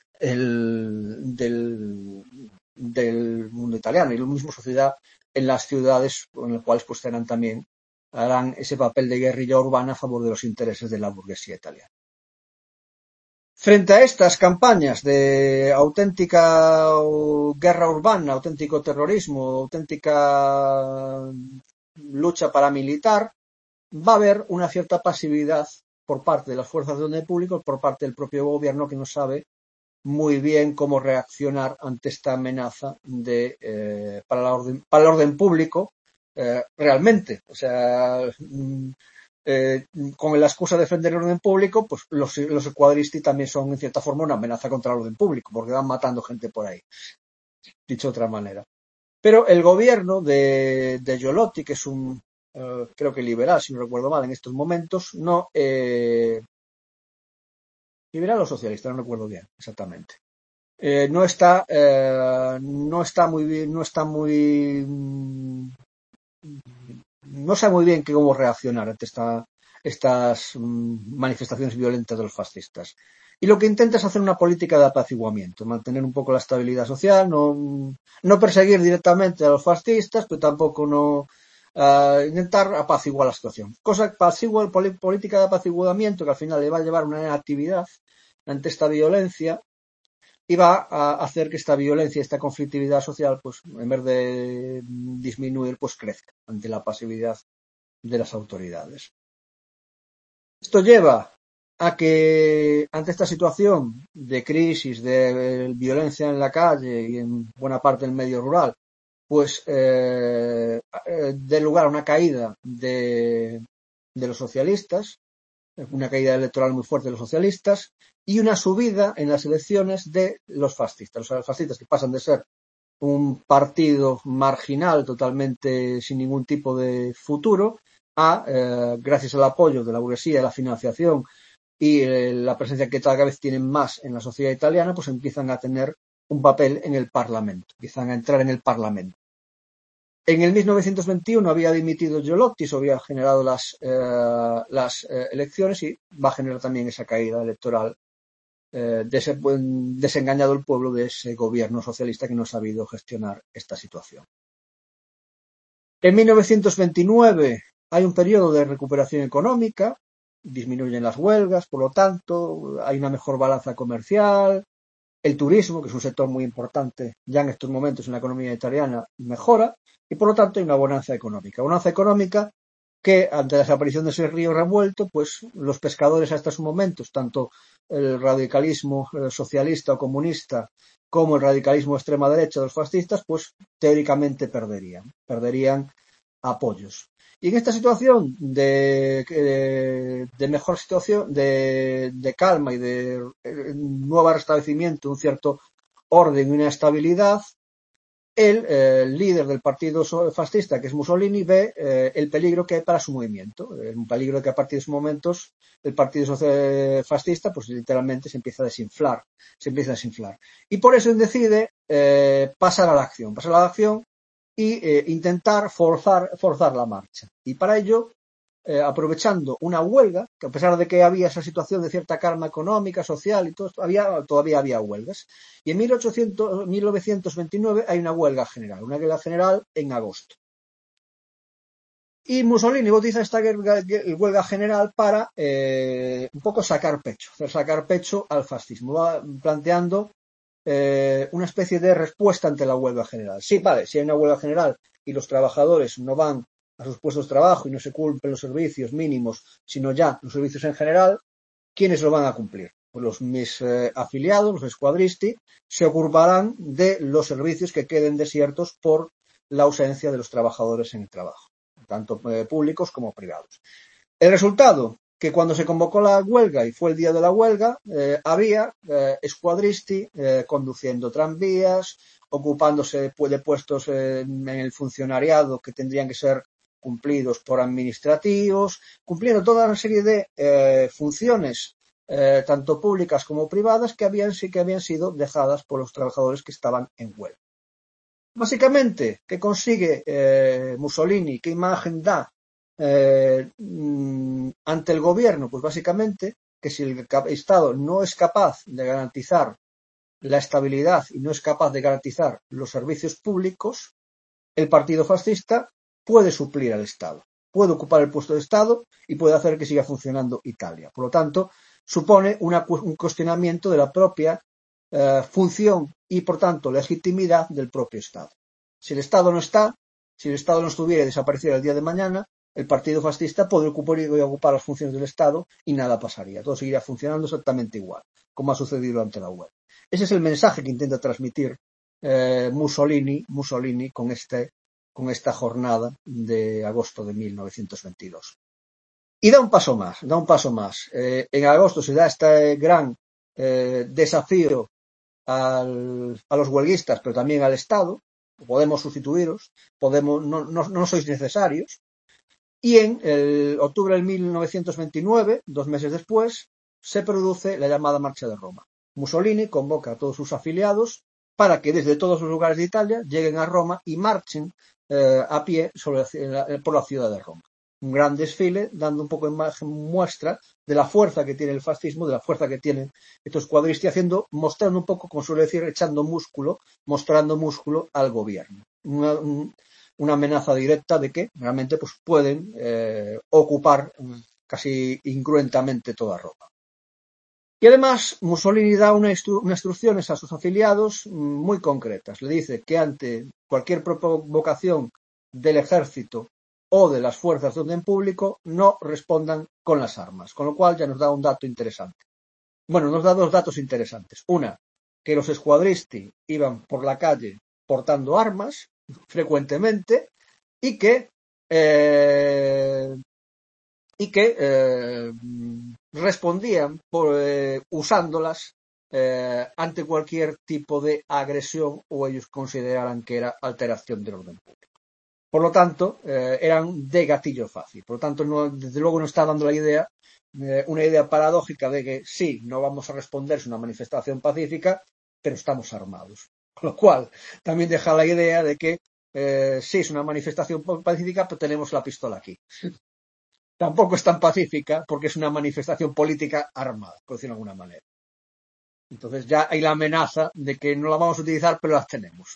Speaker 1: del mundo italiano, y lo mismo sociedad en las ciudades en las cuales pues harán ese papel de guerrilla urbana a favor de los intereses de la burguesía italiana. Frente a estas campañas de auténtica guerra urbana, auténtico terrorismo, auténtica lucha paramilitar, va a haber una cierta pasividad por parte de las fuerzas de orden público, por parte del propio gobierno, que no sabe muy bien cómo reaccionar ante esta amenaza para el orden público realmente. O sea, con la excusa de defender el orden público, pues los escuadristi también son en cierta forma una amenaza contra el orden público, porque van matando gente por ahí, dicho de otra manera. Pero el gobierno de Giolotti, que es un creo que liberal, si no recuerdo mal en estos momentos, liberal o socialista, no recuerdo bien exactamente. No está muy bien, no sabe muy bien cómo reaccionar ante estas manifestaciones violentas de los fascistas. Y lo que intenta es hacer una política de apaciguamiento, mantener un poco la estabilidad social, no perseguir directamente a los fascistas, pero tampoco intentar apaciguar la situación. Política de apaciguamiento que al final le va a llevar a una inactividad ante esta violencia y va a hacer que esta violencia, esta conflictividad social, pues en vez de disminuir, pues crezca ante la pasividad de las autoridades. Esto lleva a que ante esta situación de crisis, de violencia en la calle y en buena parte del medio rural, pues dé lugar a una caída de los socialistas, una caída electoral muy fuerte de los socialistas y una subida en las elecciones de los fascistas. Los fascistas que pasan de ser un partido marginal totalmente sin ningún tipo de futuro a, gracias al apoyo de la burguesía, la financiación y la presencia que cada vez tienen más en la sociedad italiana, pues empiezan a tener un papel en el Parlamento, empiezan a entrar en el Parlamento. En el 1921 había dimitido Giolotti, se había generado las elecciones y va a generar también esa caída electoral desengañado el pueblo de ese gobierno socialista que no ha sabido gestionar esta situación. En 1929 hay un periodo de recuperación económica, disminuyen las huelgas, por lo tanto hay una mejor balanza comercial, el turismo, que es un sector muy importante ya en estos momentos en la economía italiana, mejora y por lo tanto hay una bonanza económica. Bonanza económica que ante la desaparición de ese río revuelto, pues los pescadores hasta esos momentos, tanto el radicalismo socialista o comunista como el radicalismo de extrema derecha de los fascistas, pues teóricamente perderían apoyos. Y en esta situación de mejor situación, de calma y de nuevo restablecimiento, un cierto orden y una estabilidad, el líder del partido fascista, que es Mussolini, ve el peligro que hay para su movimiento. Un peligro que a partir de esos momentos el partido fascista, pues literalmente se empieza a desinflar. Y por eso decide pasar a la acción y intentar forzar la marcha. Y para ello, aprovechando una huelga, que a pesar de que había esa situación de cierta calma económica, social y todo esto, todavía había huelgas. Y en 1929 hay una huelga general en agosto. Y Mussolini utiliza esta huelga general para un poco sacar pecho al fascismo, va planteando una especie de respuesta ante la huelga general. Sí, vale, si hay una huelga general y los trabajadores no van a sus puestos de trabajo y no se cumplen los servicios mínimos, sino ya los servicios en general, ¿quiénes lo van a cumplir? mis afiliados, los squadristi, se ocuparán de los servicios que queden desiertos por la ausencia de los trabajadores en el trabajo, tanto públicos como privados. El resultado, que cuando se convocó la huelga y fue el día de la huelga, había squadristi conduciendo tranvías, ocupándose de puestos en el funcionariado que tendrían que ser cumplidos por administrativos, cumpliendo toda una serie de funciones tanto públicas como privadas que habían sido dejadas por los trabajadores que estaban en huelga. Básicamente, ¿qué consigue Mussolini? ¿Qué imagen da ante el gobierno? Pues básicamente que si el Estado no es capaz de garantizar la estabilidad y no es capaz de garantizar los servicios públicos, el partido fascista puede suplir al Estado, puede ocupar el puesto de Estado y puede hacer que siga funcionando Italia. Por lo tanto, supone un cuestionamiento de la propia función y, por tanto, legitimidad del propio Estado. Si el Estado no está, si el Estado no estuviera y desapareciera el día de mañana, el partido fascista podría ocupar las funciones del Estado y nada pasaría. Todo seguiría funcionando exactamente igual, como ha sucedido ante la huelga. Ese es el mensaje que intenta transmitir Mussolini con esta jornada de agosto de 1922. Y da un paso más. En agosto se da este gran desafío a los huelguistas, pero también al Estado. Podemos sustituiros, no sois necesarios. Y en octubre de 1929, 2 meses después, se produce la llamada Marcha de Roma. Mussolini convoca a todos sus afiliados para que desde todos los lugares de Italia lleguen a Roma y marchen a pie por la ciudad de Roma. Un gran desfile dando un poco de muestra de la fuerza que tiene el fascismo, de la fuerza que tienen estos cuadristi, mostrando un poco, como suele decir, mostrando músculo al gobierno. Una amenaza directa de que realmente pues, pueden ocupar casi incruentamente toda Roma. Y además Mussolini da unas instrucciones a sus afiliados muy concretas. Le dice que ante cualquier provocación del ejército o de las fuerzas de orden público no respondan con las armas. Con lo cual ya nos da un dato interesante. Bueno, nos da 2 datos interesantes. Una, que los squadristi iban por la calle portando armas frecuentemente y que respondían usándolas ante cualquier tipo de agresión o ellos consideraran que era alteración del orden público. Por lo tanto, eran de gatillo fácil. Por lo tanto, desde luego no está dando una idea paradójica de que sí, no vamos a responder, es una manifestación pacífica, pero estamos armados. Con lo cual, también deja la idea de que sí, es una manifestación pacífica, pero tenemos la pistola aquí. Tampoco es tan pacífica porque es una manifestación política armada, por decirlo de alguna manera. Entonces ya hay la amenaza de que no la vamos a utilizar, pero las tenemos.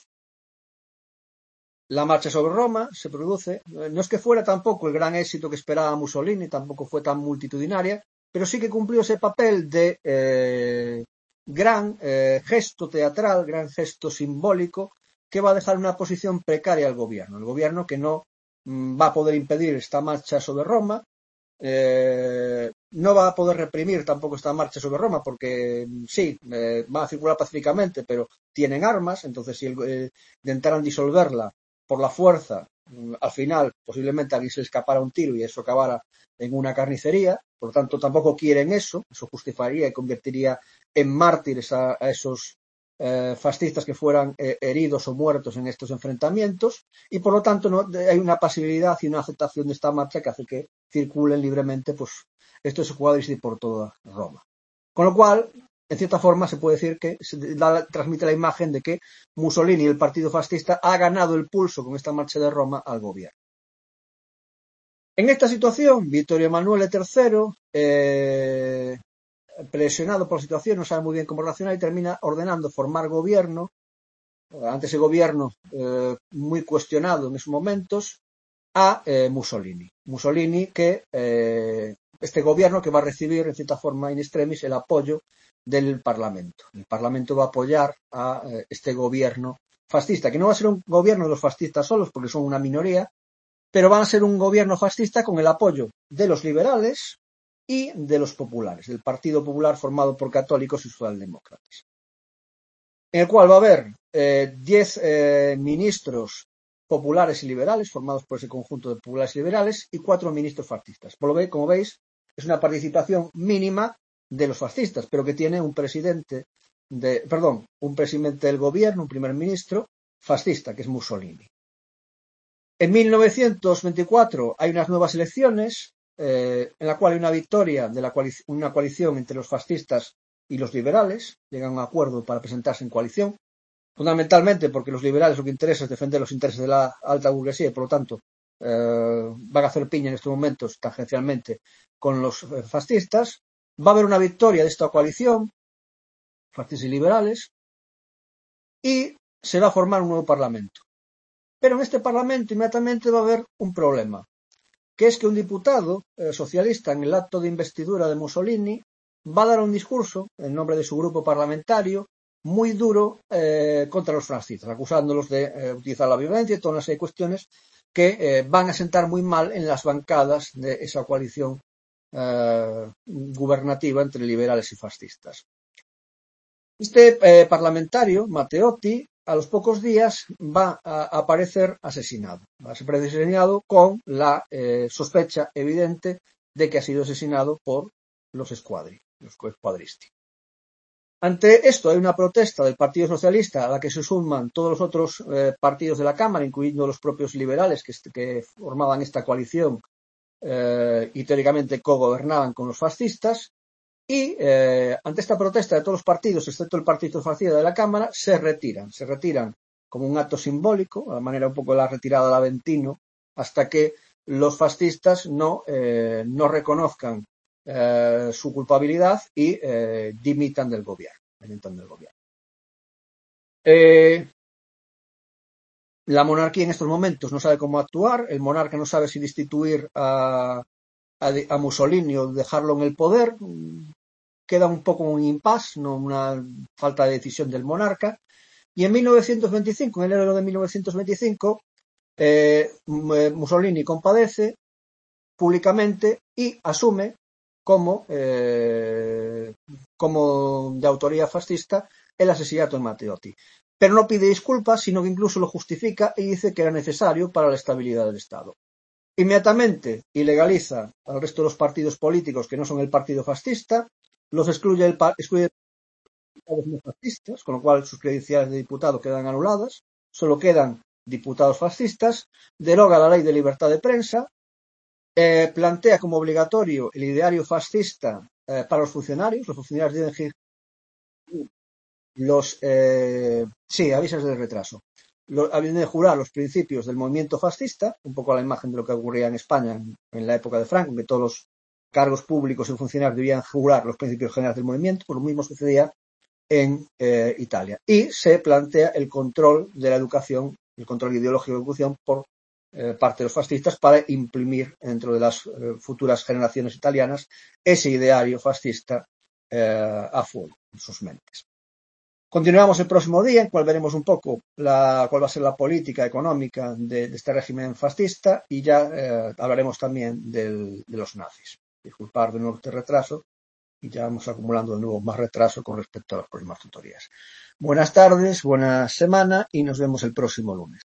Speaker 1: La marcha sobre Roma se produce, no es que fuera tampoco el gran éxito que esperaba Mussolini, tampoco fue tan multitudinaria, pero sí que cumplió ese papel de gran gesto teatral, gran gesto simbólico, que va a dejar una posición precaria al gobierno. El gobierno que no va a poder impedir esta marcha sobre Roma, no va a poder reprimir tampoco esta marcha sobre Roma porque sí, va a circular pacíficamente, pero tienen armas, entonces si intentaran disolverla por la fuerza, al final posiblemente alguien se le escapara un tiro y eso acabara en una carnicería, por lo tanto tampoco quieren eso justificaría y convertiría en mártires a esos fascistas que fueran heridos o muertos en estos enfrentamientos y por lo tanto no, hay una pasibilidad y una aceptación de esta marcha que hace que circulen libremente pues estos cuadros por toda Roma. Con lo cual, en cierta forma se puede decir que transmite la imagen de que Mussolini y el partido fascista ha ganado el pulso con esta marcha de Roma al gobierno. En esta situación, Vittorio Emanuele III presionado por la situación, no sabe muy bien cómo reaccionar y termina ordenando formar gobierno, ante ese gobierno muy cuestionado en esos momentos, a Mussolini. Mussolini que este gobierno que va a recibir en cierta forma in extremis el apoyo del Parlamento. El Parlamento va a apoyar a este gobierno fascista, que no va a ser un gobierno de los fascistas solos porque son una minoría, pero van a ser un gobierno fascista con el apoyo de los liberales, y de los populares, del Partido Popular formado por católicos y socialdemócratas, en el cual va a haber 10 ministros populares y liberales, formados por ese conjunto de populares y liberales, y 4 ministros fascistas. Como veis, es una participación mínima de los fascistas, pero que tiene un presidente del gobierno, un primer ministro fascista, que es Mussolini. En 1924 hay unas nuevas elecciones, en la cual hay una victoria de una coalición entre los fascistas y los liberales, llegan a un acuerdo para presentarse en coalición, fundamentalmente porque los liberales lo que interesa es defender los intereses de la alta burguesía y por lo tanto van a hacer piña en estos momentos tangencialmente con los fascistas. Va a haber una victoria de esta coalición, fascistas y liberales, y se va a formar un nuevo parlamento. Pero en este parlamento inmediatamente va a haber un problema, que es que un diputado socialista en el acto de investidura de Mussolini va a dar un discurso en nombre de su grupo parlamentario muy duro contra los fascistas, acusándolos de utilizar la violencia y toda una serie de cuestiones que van a sentar muy mal en las bancadas de esa coalición gubernativa entre liberales y fascistas. Este parlamentario, Matteotti, a los pocos días va a aparecer asesinado. Va a ser asesinado con la sospecha evidente de que ha sido asesinado por los squadristi. Ante esto hay una protesta del Partido Socialista a la que se suman todos los otros partidos de la Cámara, incluyendo los propios liberales que formaban esta coalición y teóricamente cogobernaban con los fascistas. Y ante esta protesta de todos los partidos, excepto el Partido Fascista de la Cámara, se retiran como un acto simbólico, a la manera un poco de la retirada del Aventino, hasta que los fascistas no reconozcan su culpabilidad y dimitan del gobierno. La monarquía en estos momentos no sabe cómo actuar, el monarca no sabe si destituir a Mussolini o dejarlo en el poder. Queda un poco un impasse, no una falta de decisión del monarca. Y en 1925, en enero de 1925, Mussolini compadece públicamente y asume como de autoría fascista el asesinato de Matteotti. Pero no pide disculpas, sino que incluso lo justifica y dice que era necesario para la estabilidad del Estado. Inmediatamente ilegaliza al resto de los partidos políticos que no son el partido fascista, los excluye de los fascistas, con lo cual sus credenciales de diputado quedan anuladas, solo quedan diputados fascistas, deroga la ley de libertad de prensa, plantea como obligatorio el ideario fascista para los funcionarios deben avisas de retraso. Habían de jurar los principios del movimiento fascista, un poco a la imagen de lo que ocurría en España en la época de Franco, que todos los cargos públicos y funcionarios debían jurar los principios generales del movimiento, pues lo mismo sucedía en Italia. Y se plantea el control de la educación, el control ideológico de la educación por parte de los fascistas para imprimir dentro de las futuras generaciones italianas ese ideario fascista a fuego en sus mentes. Continuamos el próximo día, en cual veremos un poco cuál va a ser la política económica de este régimen fascista y ya hablaremos también de los nazis. Disculpad de nuevo este retraso y ya vamos acumulando de nuevo más retraso con respecto a las próximas tutorías. Buenas tardes, buena semana y nos vemos el próximo lunes.